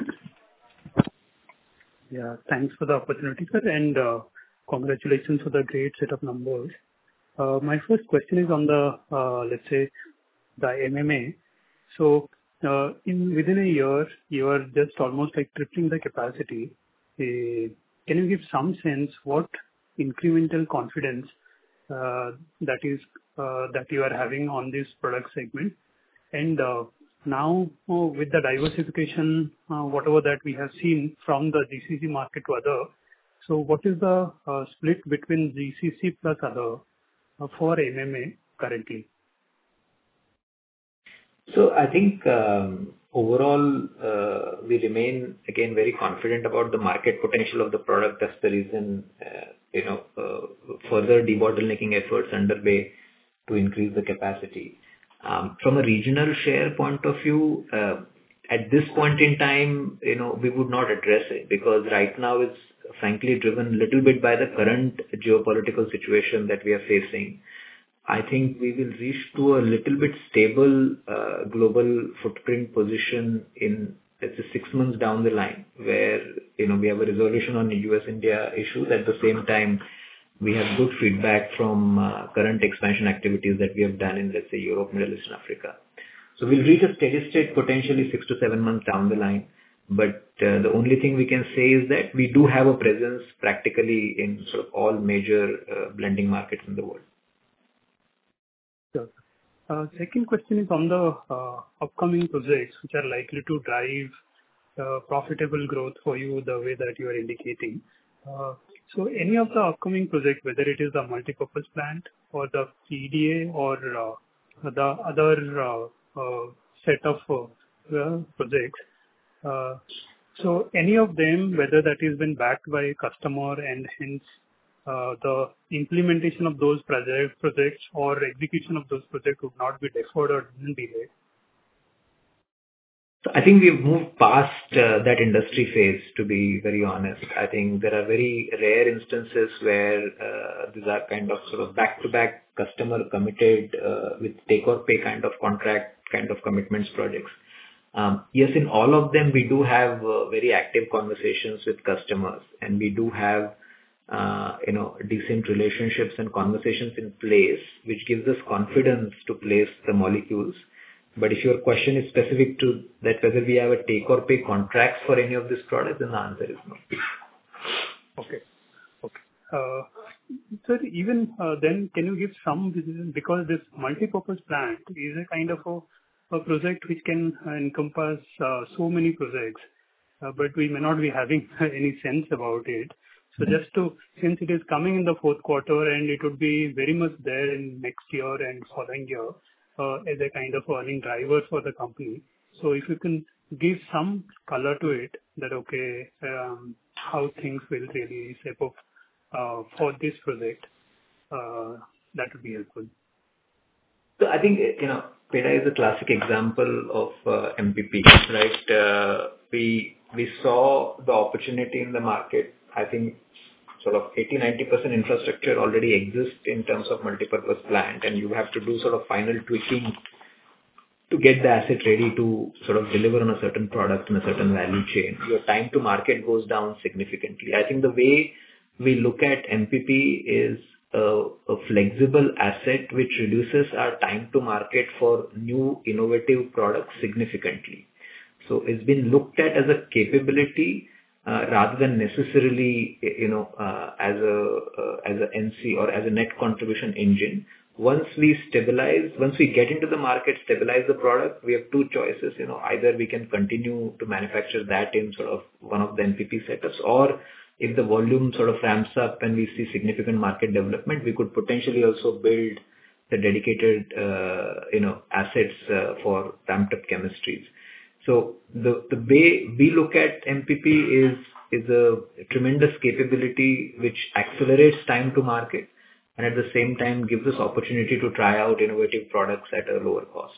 Yeah, thanks for the opportunity, sir, and uh, congratulations for the great set of numbers. Uh, my first question is on the, uh, let's say, the M M A. So, uh, in within a year, you are just almost like tripling the capacity. Uh, Can you give some sense what incremental confidence uh, that is uh, that you are having on this product segment? And uh, now oh, with the diversification, uh, whatever that we have seen from the G C C market to other, so what is the uh, split between G C C plus other uh, for M M A currently? So I think um, overall, uh, we remain, again, very confident about the market potential of the product. That's the reason, uh, you know, uh, further debottlenecking efforts underway to increase the capacity. Um, From a regional share point of view, uh, at this point in time, you know, we would not address it because right now it's frankly driven a little bit by the current geopolitical situation that we are facing. I think we will reach to a little bit stable uh, global footprint position in, let's say, six months down the line, where, you know, we have a resolution on the U S India issues. At the same time, we have good feedback from uh, current expansion activities that we have done in, let's say, Europe, Middle East, and Africa. So we'll reach a steady state potentially six to seven months down the line. But uh, the only thing we can say is that we do have a presence practically in sort of all major uh, blending markets in the world. Sure. Uh, Second question is on the uh, upcoming projects which are likely to drive uh, profitable growth for you the way that you are indicating. Uh, So any of the upcoming projects, whether it is the multipurpose plant or the P D A or uh, the other uh, uh, set of uh, uh, projects, uh, so any of them, whether that has been backed by a customer and hence uh, the implementation of those project, projects or execution of those projects would not be deferred or delayed? So I think we've moved past uh, that industry phase, to be very honest. I think there are very rare instances where uh, these are kind of sort of back-to-back customer committed uh, with take-or-pay kind of contract kind of commitments projects. Um, yes, in all of them, we do have uh, very active conversations with customers, and we do have uh, you know decent relationships and conversations in place, which gives us confidence to place the molecules. But if your question is specific to that, whether we have a take or pay contracts for any of these products, then the answer is no. Okay. Okay. Uh, Sir, even uh, then, can you give some vision, because this multi-purpose plant is a kind of a, a project which can uh, encompass uh, so many projects, uh, but we may not be having any sense about it. So just to, since it is coming in the fourth quarter and it would be very much there in next year and following year uh, as a kind of earning driver for the company. So if you can give some color to it, that okay, um, how things will really shape up uh, for this project, uh, that would be helpful. So I think, you know, PEDA is a classic example of uh, M P P, right? Uh, we we saw the opportunity in the market. I think sort of eighty to ninety percent infrastructure already exists in terms of multipurpose plant, and you have to do sort of final tweaking to get the asset ready to sort of deliver on a certain product in a certain value chain. Your time to market goes down significantly. I think the way we look at M P P is a, a flexible asset which reduces our time to market for new innovative products significantly. So it's been looked at as a capability uh, rather than necessarily, you know, uh, as a uh, as a N C or as a net contribution engine. Once we stabilize, once we get into the market, stabilize the product, we have two choices. You know, either we can continue to manufacture that in sort of one of the N P P setups, or if the volume sort of ramps up and we see significant market development, we could potentially also build the dedicated, uh, you know, assets uh, for ramped up chemistries. So the the way we look at M P P is is a tremendous capability which accelerates time to market, and at the same time gives us opportunity to try out innovative products at a lower cost.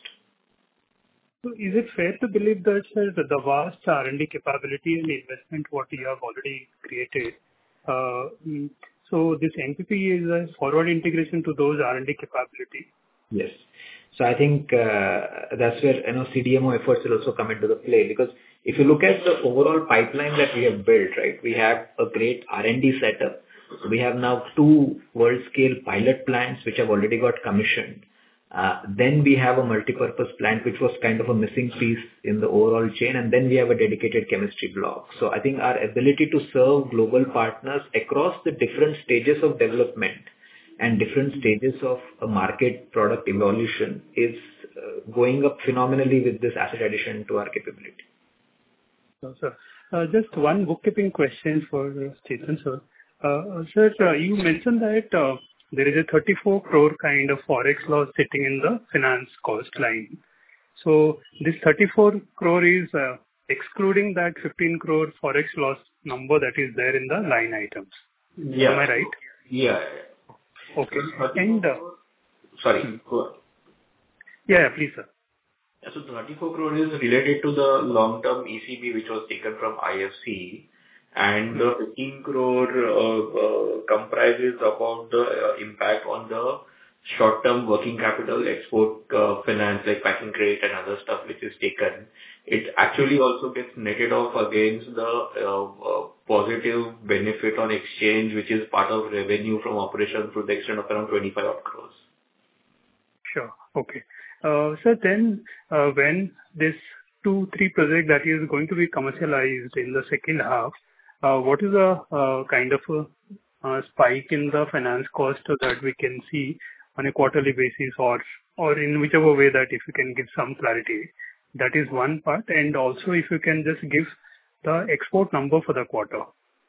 So is it fair to believe that, sir, that the vast R and D capability and investment what you have already created, uh, mm, so this M P P is a forward integration to those R and D capability? Yes. So I think uh, that's where, you know, C D M O efforts will also come into the play, because if you look at the overall pipeline that we have built, right, we have a great R and D setup. We have now two world-scale pilot plants which have already got commissioned. Uh, then we have a multi-purpose plant which was kind of a missing piece in the overall chain, and then we have a dedicated chemistry block. So I think our ability to serve global partners across the different stages of development and different stages of a market product evolution is uh, going up phenomenally with this asset addition to our capability. So, sir, uh, just one bookkeeping question for uh, Chetan, sir. Uh, Sir, uh, you mentioned that uh, there is a thirty-four crore kind of forex loss sitting in the finance cost line. So this thirty-four crore is uh, excluding that fifteen crore forex loss number that is there in the line items. Yeah. Am I right? Yeah. Okay. And uh, sorry, hmm. go on. Yeah, yeah, please, sir. Yeah, so thirty-four crore is related to the long-term E C B which was taken from I F C, and the fifteen crore uh, uh, comprises about the uh, impact on the short-term working capital export uh, finance like packing credit and other stuff which is taken. It actually also gets netted off against the uh, uh, positive benefit on exchange, which is part of revenue from operations to the extent of around twenty-five odd crores. Sure. Okay. Uh, So then, uh, when this two, three project that is going to be commercialized in the second half, uh, what is the uh, kind of a uh, spike in the finance cost that we can see on a quarterly basis, or or in whichever way that if you can give some clarity? That is one part. And also if you can just give the export number for the quarter.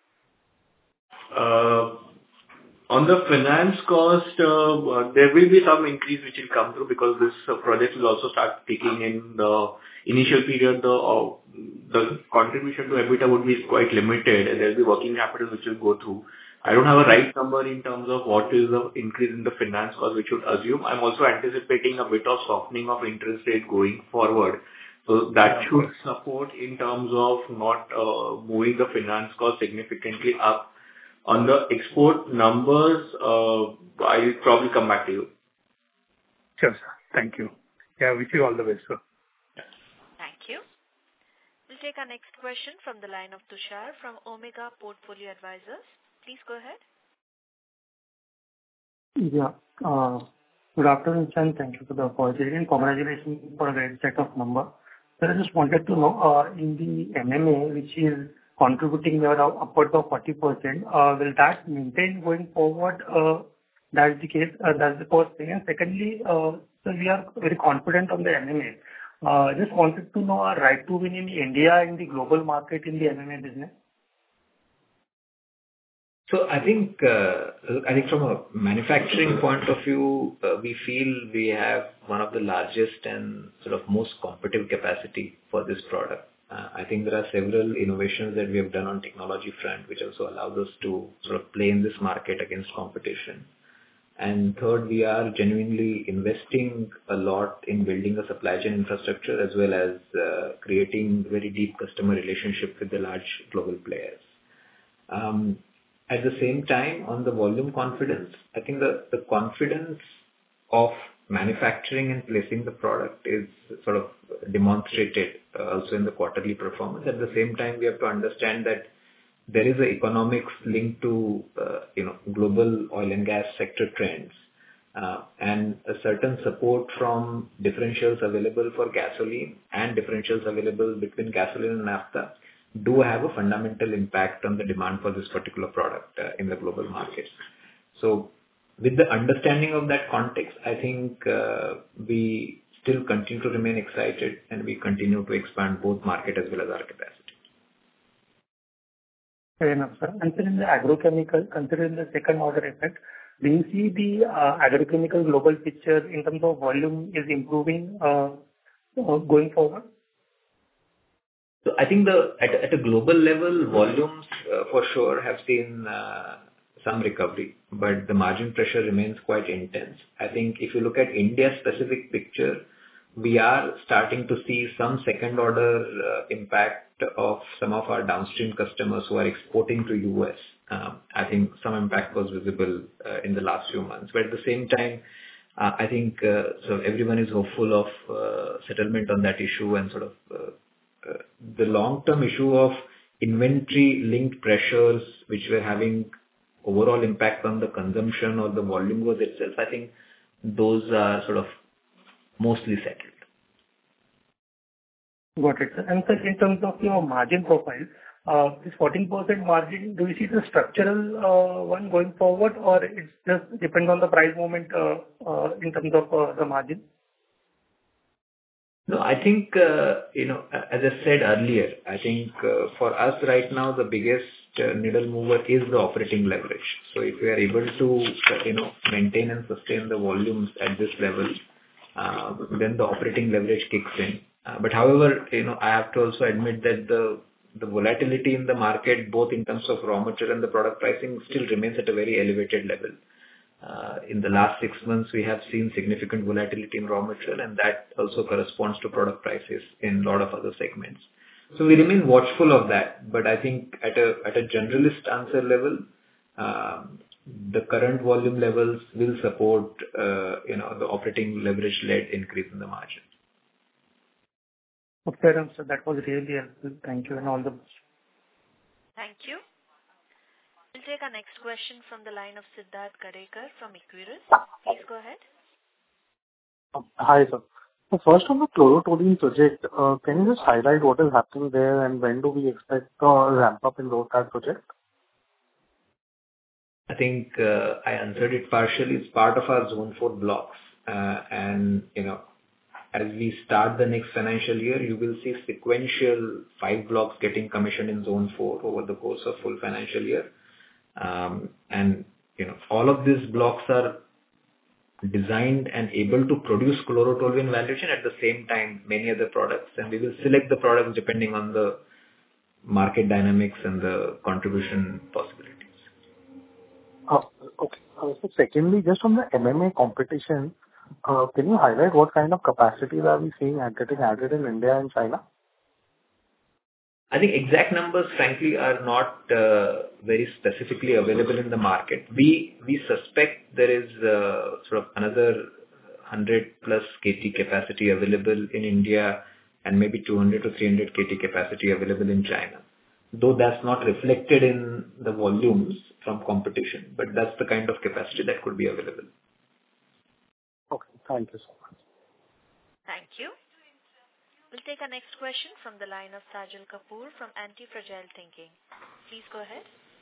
Uh, On the finance cost, uh, uh, there will be some increase which will come through because this uh, project will also start taking in the initial period. The uh, the contribution to EBITDA would be quite limited, and there will be working capital which will go through. I don't have a right number in terms of what is the increase in the finance cost which should assume. I'm also anticipating a bit of softening of interest rate going forward. So that Yeah, should support in terms of not uh, moving the finance cost significantly up. On the export numbers, uh, I'll probably come back to you. Sure, sir. Thank you. Yeah, wish you all the best, sir. Thank you. We'll take our next question from the line of Tushar from Omega Portfolio Advisors. Please go ahead. Yeah. Uh, Good afternoon, sir. Thank you for the opportunity and congratulations for a great set of numbers. Sir, I just wanted to know, uh, in the M M A, which is contributing around upwards of forty percent, uh, will that maintain going forward? Uh, That's the case. uh, That's the first thing. And secondly, uh, sir, we are very confident on the M M A. Uh, Just wanted to know our right to win in India, in the global market, in the M M A business. So I think uh, I think from a manufacturing point of view, uh, we feel we have one of the largest and sort of most competitive capacity for this product. Uh, I think there are several innovations that we have done on technology front, which also allows us to sort of play in this market against competition. And third, we are genuinely investing a lot in building a supply chain infrastructure as well as uh, creating very deep customer relationship with the large global players. Um, At the same time, on the volume confidence, I think the, the confidence of manufacturing and placing the product is sort of demonstrated uh, also in the quarterly performance. At the same time, we have to understand that there is an economics linked to uh, you know global oil and gas sector trends uh, and a certain support from differentials available for gasoline and differentials available between gasoline and naphtha do have a fundamental impact on the demand for this particular product uh, in the global markets. So with the understanding of that context, I think uh, we still continue to remain excited and we continue to expand both market as well as our capacity. Fair enough, sir. And sir, in the agrochemical, considering the second order effect, do you see the uh, agrochemical global picture in terms of volume is improving uh, uh, going forward? So I think the at, at a global level, volumes uh, for sure have seen uh, some recovery, but the margin pressure remains quite intense. I think if you look at India's specific picture, we are starting to see some second order uh, impact of some of our downstream customers who are exporting to U S. Um, I think some impact was visible uh, in the last few months, but at the same time, uh, I think uh, so everyone is hopeful of uh, settlement on that issue and sort of uh, Uh, the long-term issue of inventory-linked pressures, which were having overall impact on the consumption or the volume growth itself, I think those are sort of mostly settled. Got it, sir. And sir, in terms of your margin profile, uh, this fourteen percent margin, do you see the structural uh, one going forward, or it just depends on the price movement uh, uh, in terms of uh, the margin? No, I think, uh, you know, as I said earlier, I think uh, for us right now, the biggest uh, needle mover is the operating leverage. So if we are able to, uh, you know, maintain and sustain the volumes at this level, uh, then the operating leverage kicks in. Uh, but however, you know, I have to also admit that the the volatility in the market, both in terms of raw material and the product pricing, still remains at a very elevated level. Uh, in the last six months, we have seen significant volatility in raw material, and that also corresponds to product prices in a lot of other segments. So we remain watchful of that. But I think at a at a generalist answer level, um, the current volume levels will support uh, you know the operating leverage-led increase in the margin. Okay, sir. That was really helpful. Thank you, and all the best. Thank you. We'll take our next question from the line of Siddharth Gadekar from Equirus. Please go ahead. Hi, sir. So first on the chlorotoluene project, uh, can you just highlight what is happening there and when do we expect a uh, ramp up in that project? I think uh, I answered it partially. It's part of our Zone four blocks. Uh, and, you know, as we start the next financial year, you will see sequential five blocks getting commissioned in Zone four over the course of full financial year. Um, and, you know, all of these blocks are designed and able to produce chlorotoluene value chain at the same time many other products, and we will select the products depending on the market dynamics and the contribution possibilities. Oh, okay. Uh, so secondly, just on the M M A competition, uh, can you highlight what kind of capacities are we seeing getting added in India and China? I think exact numbers, frankly, are not uh, very specifically available in the market. We we suspect there is uh, sort of another one hundred plus K T capacity available in India and maybe two hundred to three hundred K T capacity available in China. Though that's not reflected in the volumes from competition, but that's the kind of capacity that could be available. Thank you so much. Thank you. We'll take our next question from the line of Sajal Kapoor from Anti-Fragile Thinking. Please go ahead.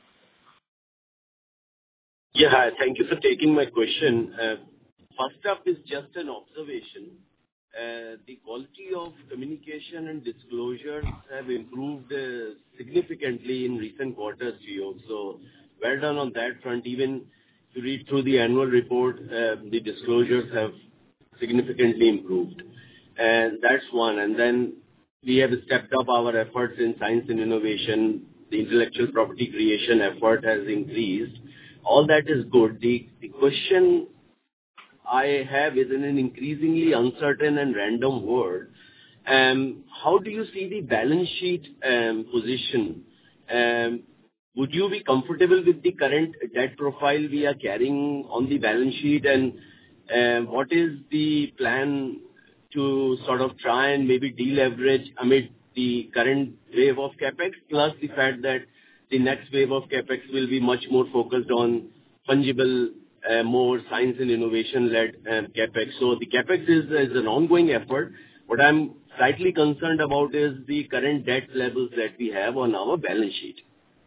Yeah, hi. Thank you for taking my question. Uh, first up is just an observation. Uh, the quality of communication and disclosures have improved uh, significantly in recent quarters, Gio. So well done on that front. Even if you read through the annual report, uh, the disclosures have significantly improved. And that's one. And then we have stepped up our efforts in science and innovation. The intellectual property creation effort has increased. All that is good. The, the question I have is in an increasingly uncertain and random world. Um, how do you see the balance sheet um, position? Um, would you be comfortable with the current debt profile we are carrying on the balance sheet? And um, what is the plan to sort of try and maybe deleverage amid the current wave of capex, plus the fact that the next wave of capex will be much more focused on fungible, uh, more science and innovation-led um, capex. So the capex is, is an ongoing effort. What I'm slightly concerned about is the current debt levels that we have on our balance sheet.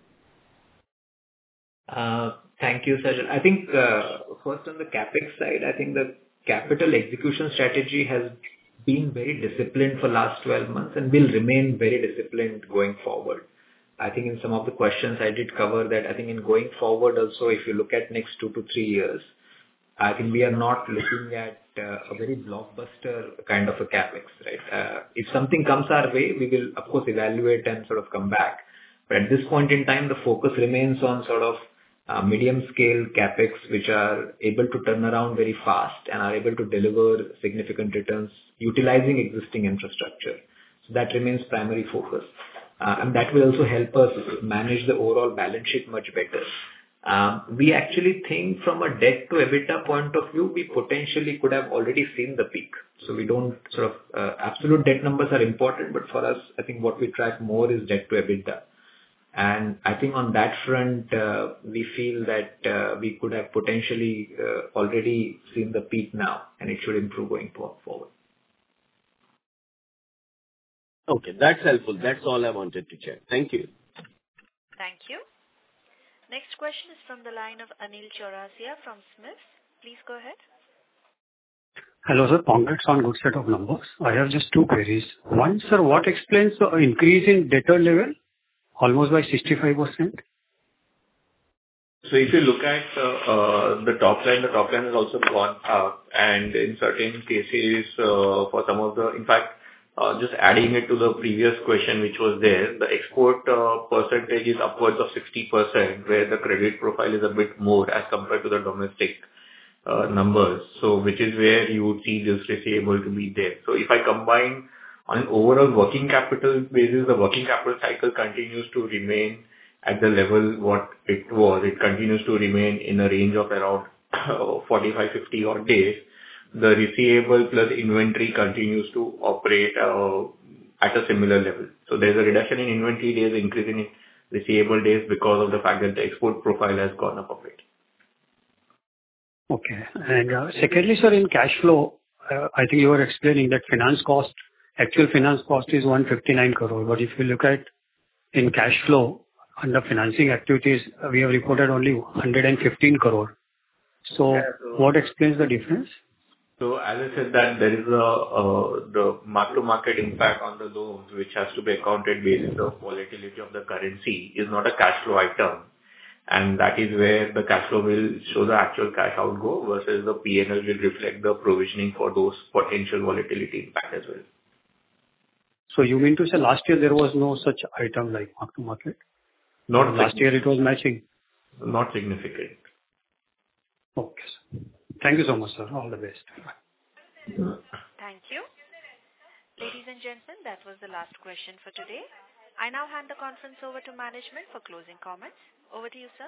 Uh, thank you, Sajal. I think uh, first on the capex side, I think the capital execution strategy has been very disciplined for last twelve months and will remain very disciplined going forward. I think in some of the questions I did cover that. I think in going forward also, if you look at next two to three years, I think we are not looking at uh, a very blockbuster kind of a capex, right? Uh, if something comes our way, we will of course evaluate and sort of come back. But at this point in time, the focus remains on sort of uh, medium scale capex, which are able to turn around very fast and are able to deliver significant returns utilizing existing infrastructure. So that remains primary focus. Uh, and that will also help us manage the overall balance sheet much better. Um, we actually think from a debt to EBITDA point of view, we potentially could have already seen the peak. So we don't sort of, uh, absolute debt numbers are important, but for us, I think what we track more is debt to EBITDA. And I think on that front, uh, we feel that uh, we could have potentially uh, already seen the peak now, and it should improve going forward. Okay, that's helpful. That's all I wanted to check. Thank you. Thank you. Next question is from the line of Anil Chaurasia from Smiths. Please go ahead. Hello, sir. Congrats on good set of numbers. I have just two queries. One, sir, what explains the increase in debtor level almost by sixty-five percent? So if you look at uh, uh, the top line, the top line has also gone up, and in certain cases, uh, for some of the, in fact, Uh, just adding it to the previous question which was there, the export uh, percentage is upwards of sixty percent, where the credit profile is a bit more as compared to the domestic uh, numbers. So which is where you would see this receivable to be there. So if I combine on an overall working capital basis, the working capital cycle continues to remain at the level what it was. It continues to remain in a range of around forty-five, fifty odd days. The receivable plus inventory continues to operate uh, at a similar level. So there's a reduction in inventory days, increase in receivable days because of the fact that the export profile has gone up a bit. Okay. And uh, secondly, sir, in cash flow, uh, I think you were explaining that finance cost, actual finance cost is one hundred fifty-nine crore. But if you look at in cash flow under financing activities, uh, we have reported only one hundred fifteen crore. So, yeah, so what explains the difference? So as I said that there is a uh, the mark-to-market impact on the loans which has to be accounted based on the volatility of the currency is not a cash flow item, and that is where the cash flow will show the actual cash outgo versus the P and L will reflect the provisioning for those potential volatility impact as well. So you mean to say last year there was no such item like mark-to-market? Not last year it was matching. Not significant. Okay, sir. Thank you so much, sir. All the best. Thank you. Ladies and gentlemen, that was the last question for today. I now hand the conference over to management for closing comments. Over to you, sir.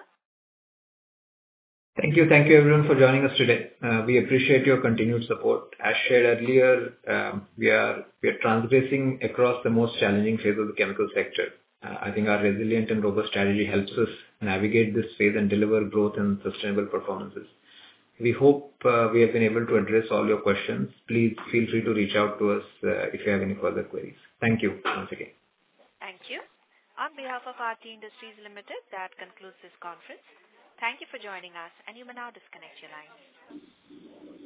Thank you. Thank you, everyone, for joining us today. Uh, we appreciate your continued support. As shared earlier, um, we are we are transgressing across the most challenging phase of the chemical sector. Uh, I think our resilient and robust strategy helps us navigate this phase and deliver growth and sustainable performances. We hope uh, we have been able to address all your questions. Please feel free to reach out to us uh, if you have any further queries. Thank you once again. Thank you. On behalf of Aarti Industries Limited, that concludes this conference. Thank you for joining us, and you may now disconnect your lines.